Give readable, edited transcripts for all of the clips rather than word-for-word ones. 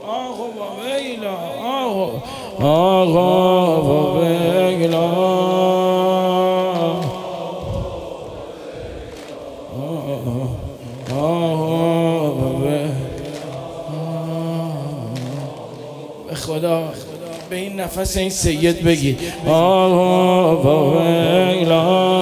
آقا و ویلا آقا و ویلا به خدا به این نفس این سید بگید آقا و ویلا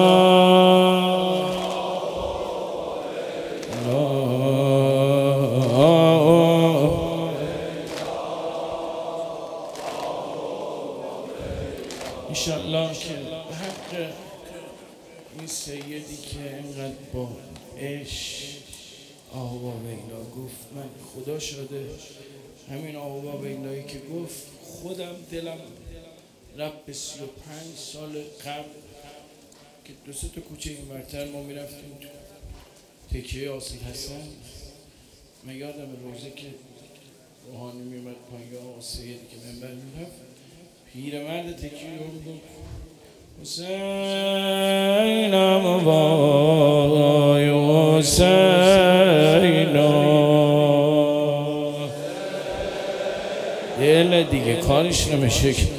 انشالله که حق این سیدی که اینقدر با عشق آقا ویلا گفت، من خدا شده همین آقا ویلایی که گفت خودم دلم رفت به 35 سال قبل که 2-3 تا کوچه این برتر ما میرفتیم تو تکیه آسیل حسن. من یادم روزه که روحانی میمد پایین آقا سیدی که منبر میرفت، پیرمرد تکیه رو میگفت حسینم وای حسینم، دل دیگه کارش نمیشه که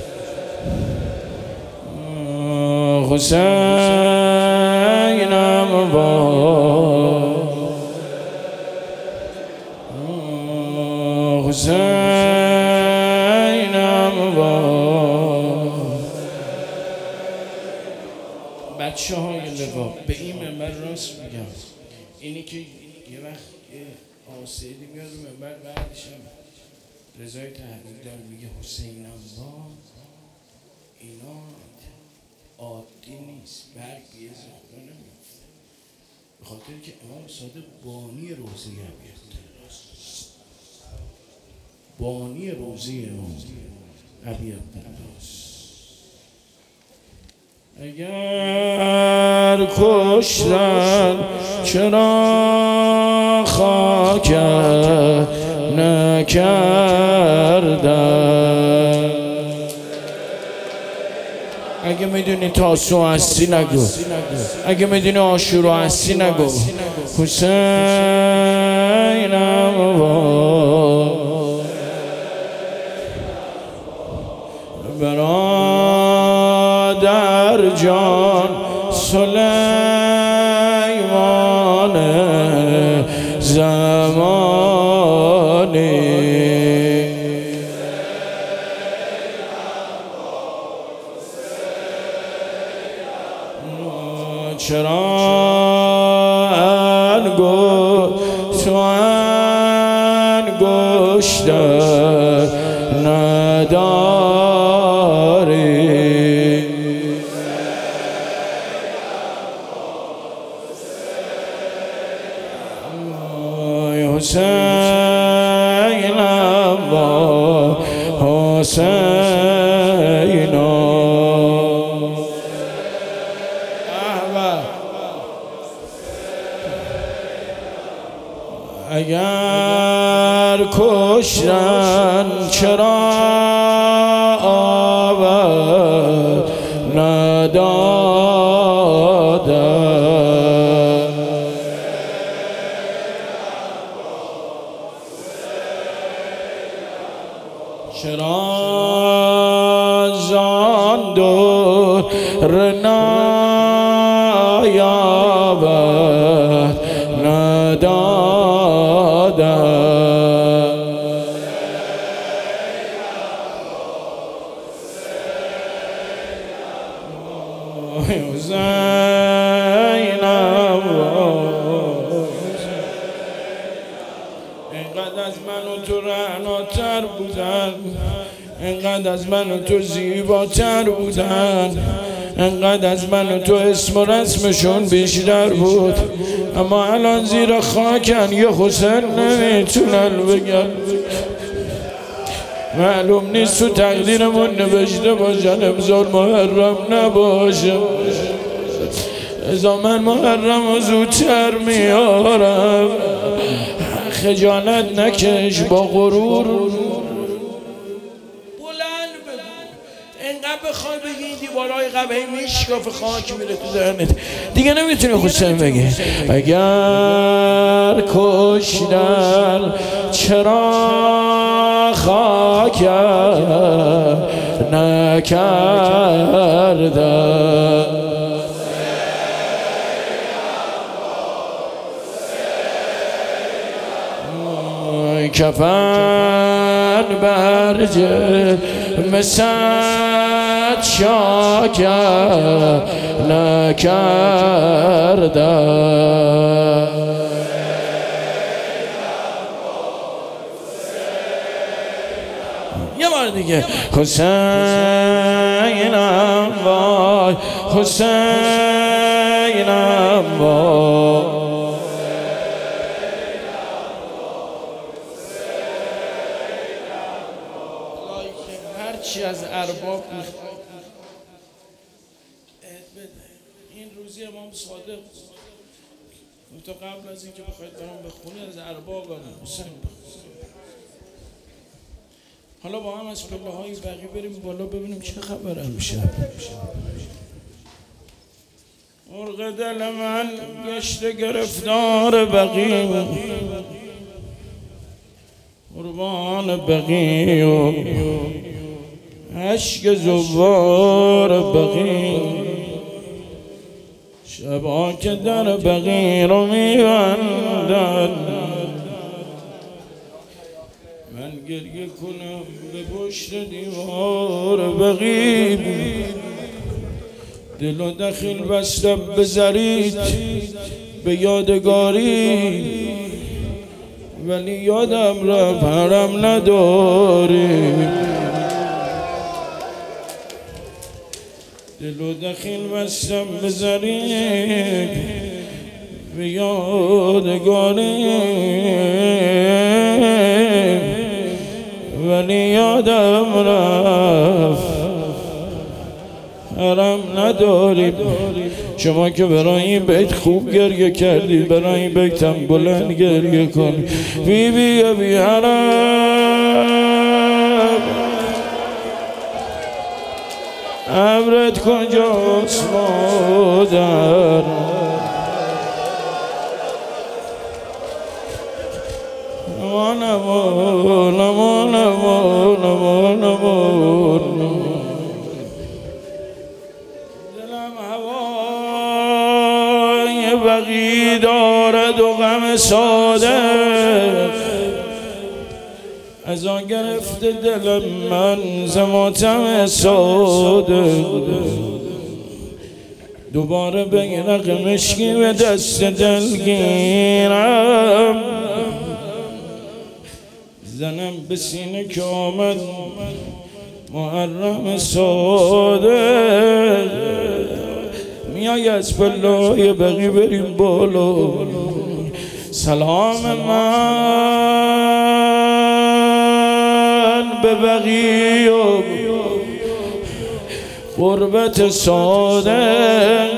حسینم وای حسینم وای. بچه های لوا به این منبر راست میگم، اینی که یه وقت آسیدی میاد رو منبر، بعدش هم رضای تحریک دار میگه حسینم وای، اینا عادی نیست، برگ یه زخمه نمیفته، به خاطر که امام صادق بانی روزه عبیدالله، بانی روزه امام عبیدالله. اگر کشتن چرا خاک نکردن، اگه میدونی تاسوع هستی نگو، اگه میدونی عاشورا هستی نگو حسینم وای. برادر جان سلیمان زمانی، چرا انگشت نداری، حسینم وای حسینم. اگر کشتن چرا آور ندادن، چرا زان دور نیاورد ندادن، حسینم اینقدر از من و تو رعناتر بودن، اینقدر از من و تو زیباتر بودن، اینقدر از من و تو اسم و رسمشون بیشتر بود، اما الان زیر خاکن یه حسین نمیتونن بگن. معلوم نیست تو تقدیرمون نوشته باشن امسال محرم نباشه، ازا من محرم و زودتر میارم. خجالت نکش، با غرور بلند بگو، اینقدر بخوای بگی این دیوار کارهای قبهی میشکافه، خاک میره تو ذهنت دیگه نمیتونی حسین بگی. اگر کشتن چرا خاک نکردن، کفن بر جرم صد شاکر نکردن. یه بار دیگه حسینم وای، حسینم وای. هرچی از ارباب این روزی امام صادق تو قبل از اینکه بخواید برام بخونی از ارباب حسین حالا با هم از پله های بقیه بریم بالا ببینیم چه خبر میشه. مرغ دل من گشته گرفتار بقی، قربان بقی و عشق زوار بقی، شبا که در بقی رو میبندن من گریه کنم به پشت دیوار بقی. دل و دخیل بستم به زرید به یادگاری، ولی یادم رفت حرم نداری. دل و دخیل بستم به زرید به یادگاری، ولی یادم رفت حرم نداری. شما که برای این بیت خوب گریه کردی، برای این بیتم بلند گریه کن. بی بی بی حرم عبرت کجاست مادر، امان امان امان امان امان امان. دلم هوای بقی دارد و غم صادق، از آن گرفته دلم من ز ماتم صادق. دوباره به رقم مشکی به دست دل گیرم، زنم به سینه که آمد محرم صادق. میای از پله‌های بقی بریم بالا، سلام من به بقی و قربت صادق.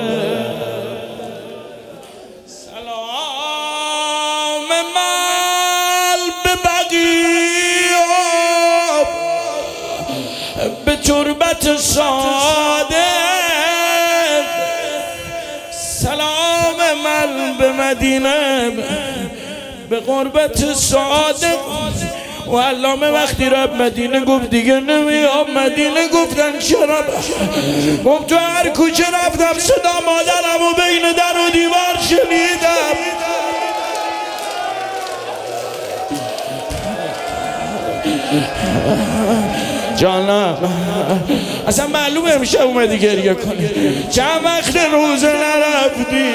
سلام من به بقی و به تربت صادق. سلام من به مدینه به قربت صادق. و علامه وقتی رب مدینه گفت دیگه نمیام مدینه، گفتن چرا؟ گفت تو هر کوچه رفتم صدا مادرم و بین در و دیوار شنیدم. جانم اصلا معلومه امشب اومدی گریه کنی، چند وقت روزه نرفتی،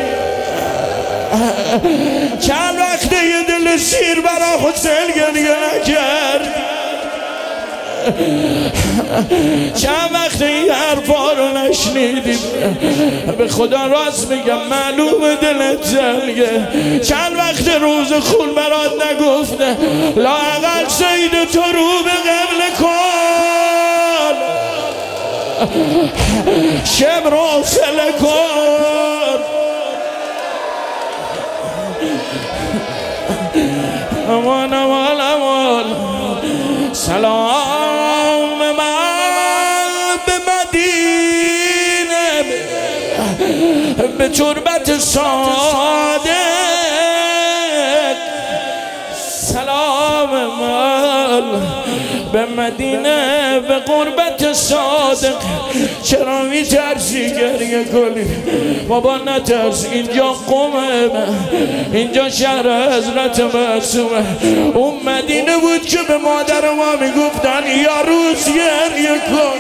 چند وقت یه دل سیر برا حسین گریه نکرد، چند وقت این حرفا رو نشنیدیم. به خدا راست میگم معلومه دلت جنگه. چند وقت روز خون برات نگفته، لااقل سید تو رو به قبل کن، شب رو سله کن. امان امان امان. سلام من به مدینه به تربت صادق، سلام من به مدینه به قربت صادق. چرا میترسی گریه کنی؟ بابا نترس، اینجا قومه، اینجا شهر حضرت معصومه. اون مدینه بود که به مادر ما میگفتن یا روز گریه کن،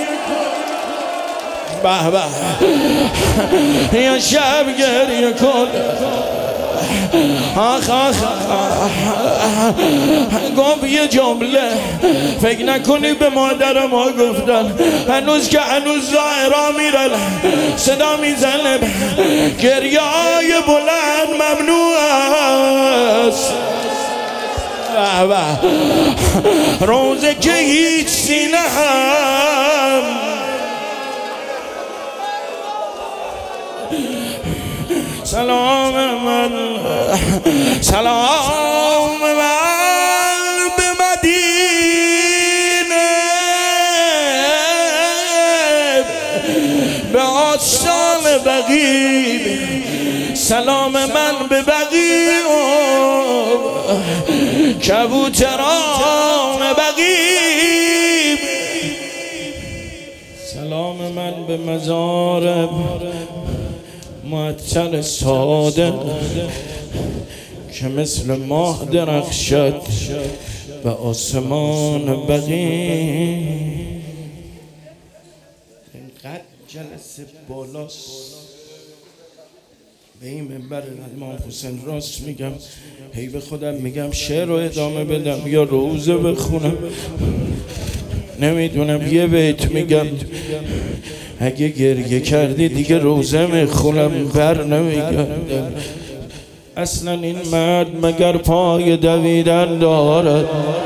به به، یا شب گریه کن. آخ آخ گفت یه جمله، فکر نکنی به مادر ما گفتن. هنوز که هنوز ظاهرا میرن صدا میزنه گریه های بلند ممنوع است. روزه که هیچ سینه هم سلام من، سلام من به مدینه، به آستان بقیع، سلام من به بقیع، کبوتران بقیع، سلام من به مزار معطر صادق که مثل ماه درخشد به آسمان بقیع. اینقدر جلسه بالاست. به این منبر امام حسین راست میگم، هی به خودم میگم شعر رو ادامه بدم یا روزه بخونم، نمیدونم. یه بیت میگم اگه گریه کردی دیگه روزه میخونم، بر نمیگردم. اصلا این مرد مگر پای دویدن دارد؟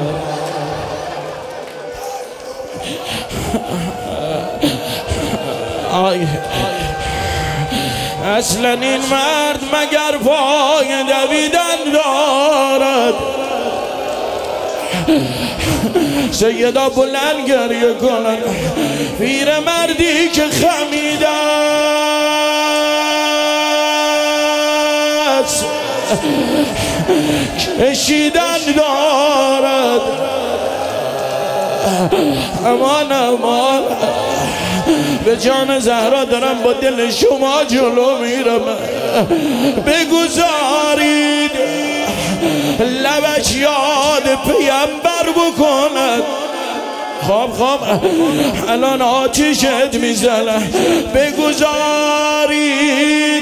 اصلا این مرد مگر پای دویدن دارد؟ سیدا بلند گریه کنن، پیر مردی که خمیده است کشیدن دارد. امان امان، به جان زهرا دارم با دل شما جلو میرم. بگذارید لبش یاد پیامبر بکند. خواب الان آتیشت میزنه. بگذارید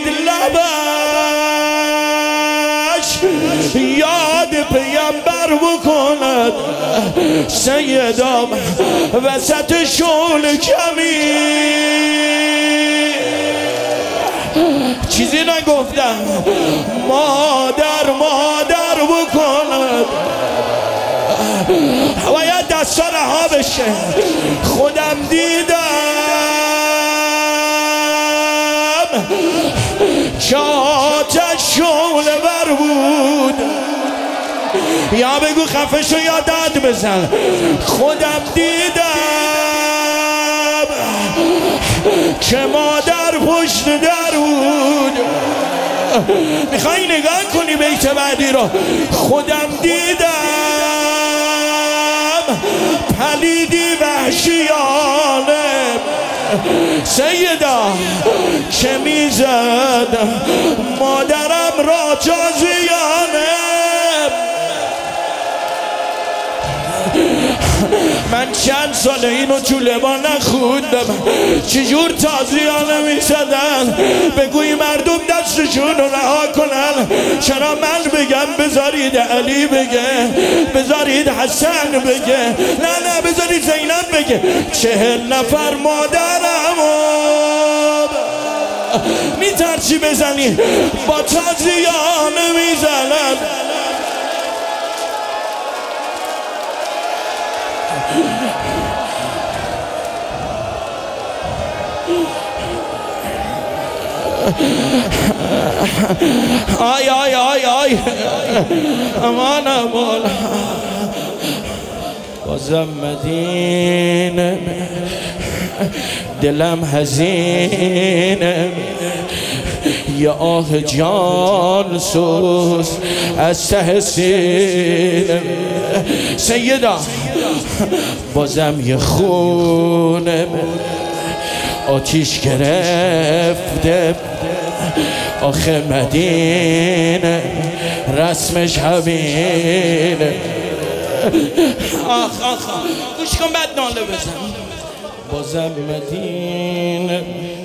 لبش یاد پیامبر بکند. سیدام وسط شعله کمی چیزی نگفتم، مادر بکند. باید دستا رها بشه. خودم دیدم که آتش شعله ور بود. یا بگو خفه شو یا داد بزن. خودم دیدم که مادر پشت در بود. میخوایی نگاه کنی بیت بعدی رو؟ خودم دیدم پلیدی وحشیانه سیدا که میزد مادرم را جازیانه. من چند ساله اینو تو لبا نخوندم، چجور تازیانه میزدن. بگوی مردم دستشون رو رها کنن. چرا من بگم بذارید علی بگه، بذارید حسن بگه، نه بذارید زینب بگه. 40 نفر مادرم میترچی بزنی با تازیانه میزنن. آی آی آی آی امان امان. بازم مدینه دلم حزینه، یه آه جان سوز از ته سینه سیدا بازم یه خونه آتیش گرفته آخه مدینه رسمش همینه آخ گوش کن بعد ناله بزن بازم مدینه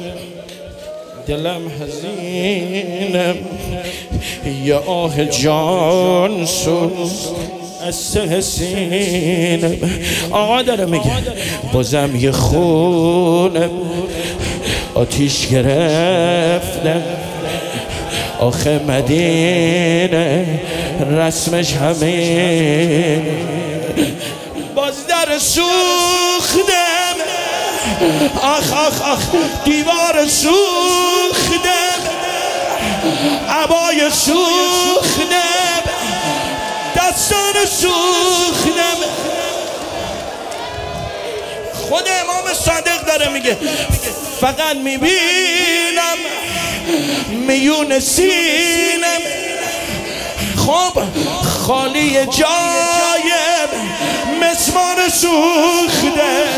دلم حزینه یه آه جان سوز از ته سینه آقا داره میگه بازم یه خونه آتیش گرفته آخه مدینه رسمش همین باز در سوختم آخ دیوار سوختم عبای سوختم دستان سوختم خود امام صادق داره میگه فقط میبینم میون سینم خب خالی جایم مسمار سوخته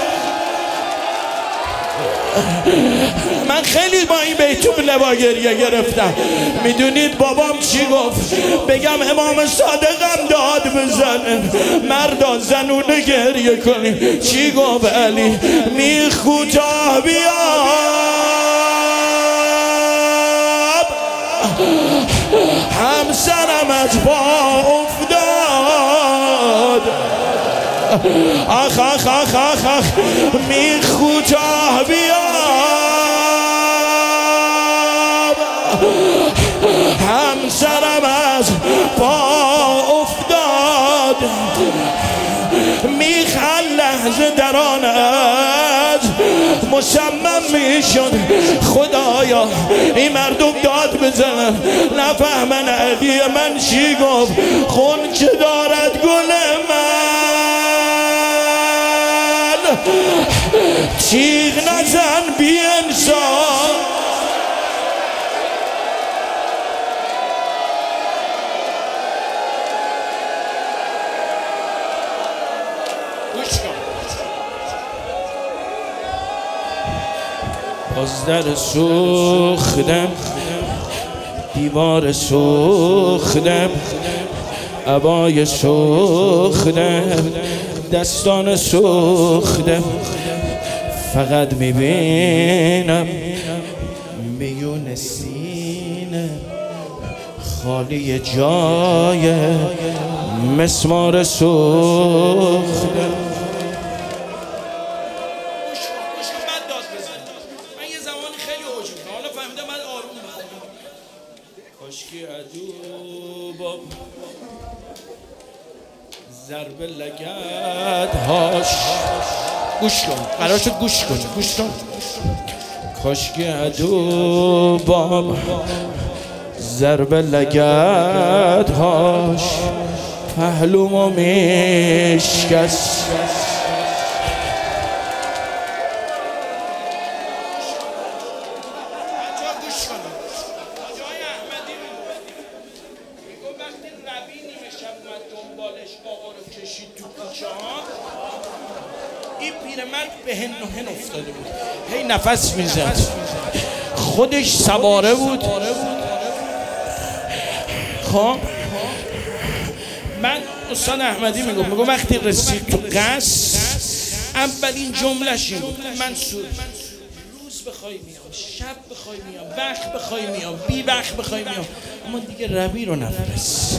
من خیلی با این بیتون لبا گریه گرفتم میدونید بابام چی گفت بگم امام صادقم داد بزنه مردا زنونه گریه کنی چی گفت علی میخ کوتاه بیاب همسرم از پا افتاد آخ میخ کوتاه بیاب همسرم از پا افتاد میخ لحظه در آن از مصمم میشد خدایا این مردم داد بزنن نفهمن علی من چی گفت خونچه دارد گل من تیغ نزن بی انسان باز در سوختم دیوار سوختم عبای سوختم دستان سوختم فقط میبینم میون سینه خالی جای مسمار سوختم کاشکی عدو با ضرب لگدهاش گوش کن قرار شد گوش کن کاشکی عدو با ضرب لگدهاش پهلومو میشکست این پیرمرد به هن و هن افتاده بود هی نفس میزد خودش سواره بود خب من استاد احمدی میگم وقتی رسید تو قصر اولین جمله‌ش این بود منصور روز بخوای میام شب بخوای میام وقت بخوای میام بی وقت بخوای میام اما دیگه ربی رو نفرست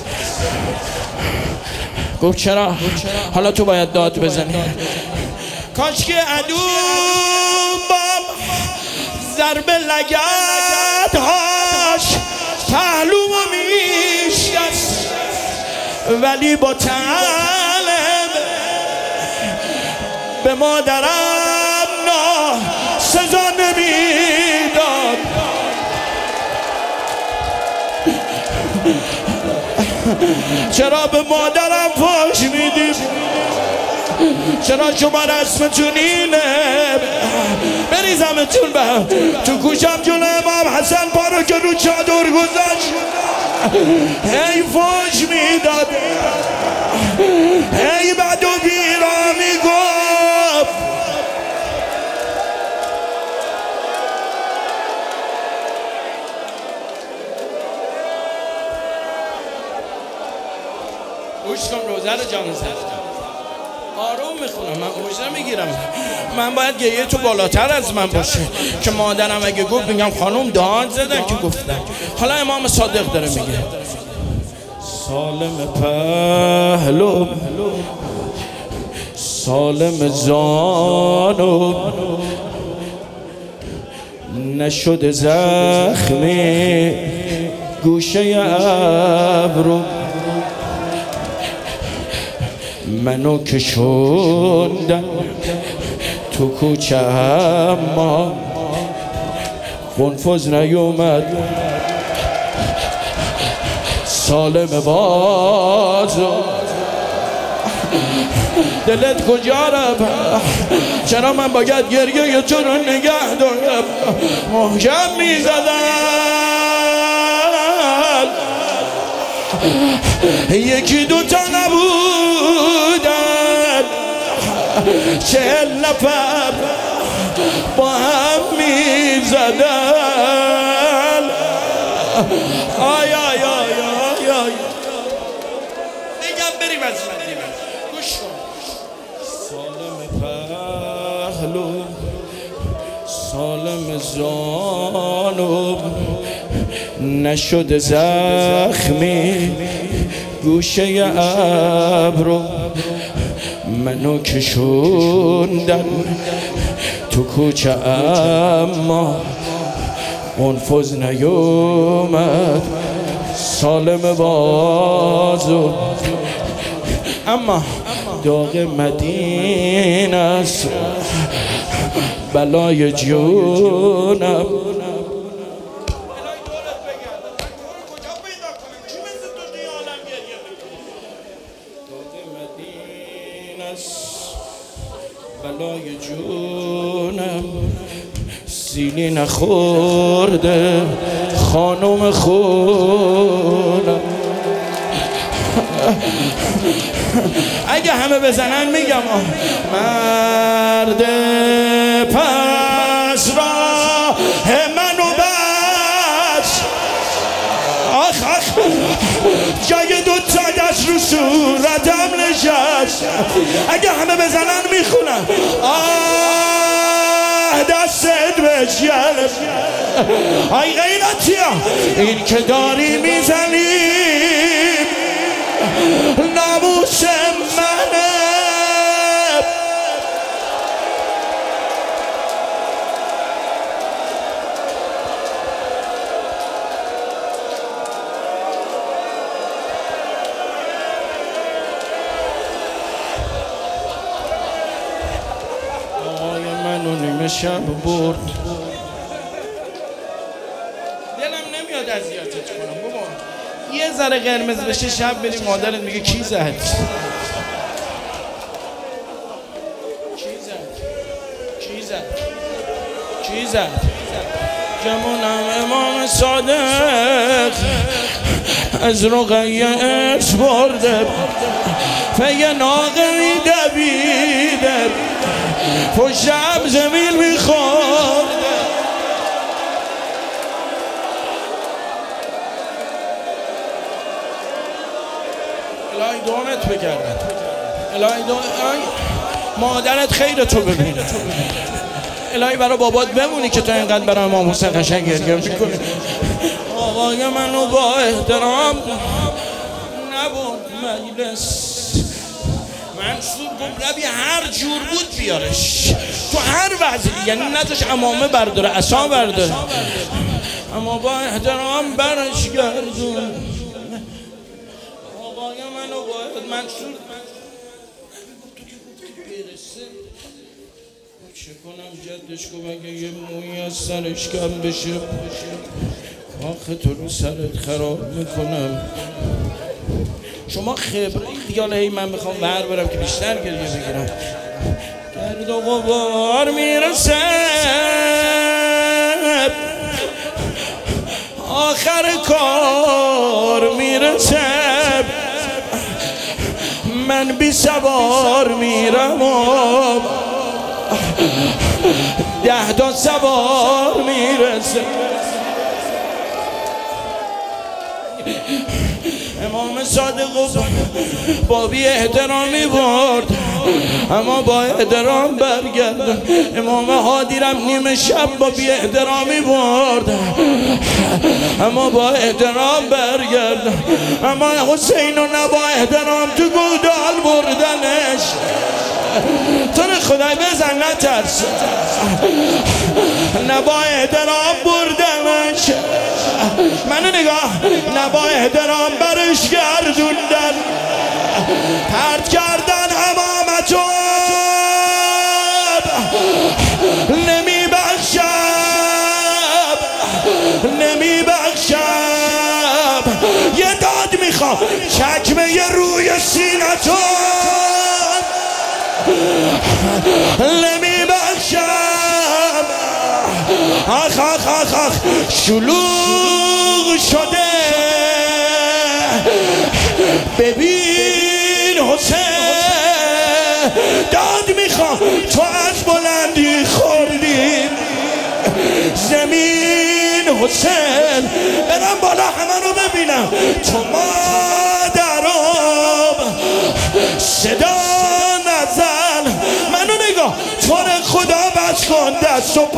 گفت چرا؟ حالا تو باید داد بزنی کاش که عدو با ضرب لگدهاش پهلومو میشکست ولی با تعلم به مادرم نه سزا نمیداد چرا به مادرم فحش میدیم چرا شما رسمتون اینه بریزمتون به تو گوشم جلو امام حسن پا رو که رو چادر گذاشت هی فوش میداد هی بد و بیرا میگفت گوش کن روزه رو جان زد آروم میخونم من اوج نمیگیرم من باید گریه تو بالاتر از من باشه که مادرم اگه گفت میگم خانم داد زدن که گفتن حالا امام صادق داره میگه سالم پهلو سالم زانو نشد زخمی گوشه ابرو منو کشوندن تو کوچه اما قنفذ نیومد سالم بازو دلت کجا رفت چرا من باید گریه تو رو نگه دارم محکم میزدن یکی دوتا نبودن 40 نفر با هم میزدن آی آی آی آی آی میگم بریم از مدینه گوش کن سالم پهلو سالم زانو نشد زخمی گوشه ابرو منو کشوندن تو کوچه اما منفذ نیومد سالم بازو اما داغ مدینه است بلای جونم بلای جونم سینی نخورده خانم خونم اگه همه بزنن میگم مرد پس راه منو بس آخ آخ جای دو تا دست رو صورتم نشست اگه همه بزنن میخونم دستت بشگل آی غیرتیا این که داری میزنی ناموس منه نیمه شب برد دلم نمیاد اذیتت کنم بابا یه ذره قرمز بشه شب بریم مادرت میگه کی زد کی زد جمونم امام صادق از رقیت برده فیه ناقلی دویده پشتم زمین میخورد الهی دعامت بگردن الهی مادرت خیر تو ببینه الهی برای بابات بمونی که تو اینقدر برای امام حسین قشنگ گریه میکنی آقای منو با احترام نبود مجلس منصور گمربی هر جور بود بیارش تو هر وضعی یعنی نذاش عمامه برداره عصا برداره اما با احترام برش گردون آقای منو باید منصور برسه چه کنم جدش کن اگه یه مویی از سرش کم بشه آخه تو رو سرت خراب میکنم شما خبره دیگه. حالا هی من میخوام ور برم که بیشتر گریه بگیرم. گرد و غبار میرسه آخر کار میرسه، من بی سوار میرم و 10 تا سوار میرسه. امام صادق با بی احترامی برد اما با احترام برگرد. امام هادیرم نیمه شب با بی احترامی برد اما با احترام برگرد. اما حسین رو نه با احترام تو گودال بردنش. تو رو خدای بزن نترس، نه با احترام بردنش. منو نگاه، نه با احترام برش گردوندن، پرد کردن امامتو. نمی بخشم یه داد میخوام چکمه یه روی سینتو. نمی بخشم آخ آخ آخ آخ شلوغ شده. ببین حسین داد میخوام تو از بلندی خوردی زمین. حسین برم بالا همه رو ببینم. تو مادرم صدا نزن، منو نگاه، تو رو خدا بس کن دست و پا.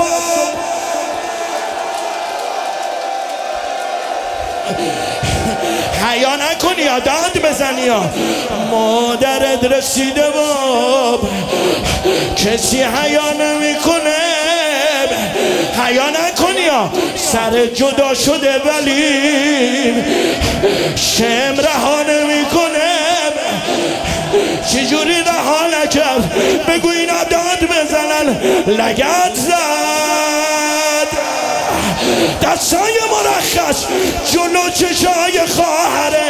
حیا نکنی یا داد بزنی یا مادرت رسیده باب. کسی حیا نمیکنه، حیا نکنی یا سر جدا شده ولی شم رها نمیکنه. چجوری رها نکرد؟ بگو اینا داد بزنن. لگد زد دستای مرخص جلو چشای خواهره.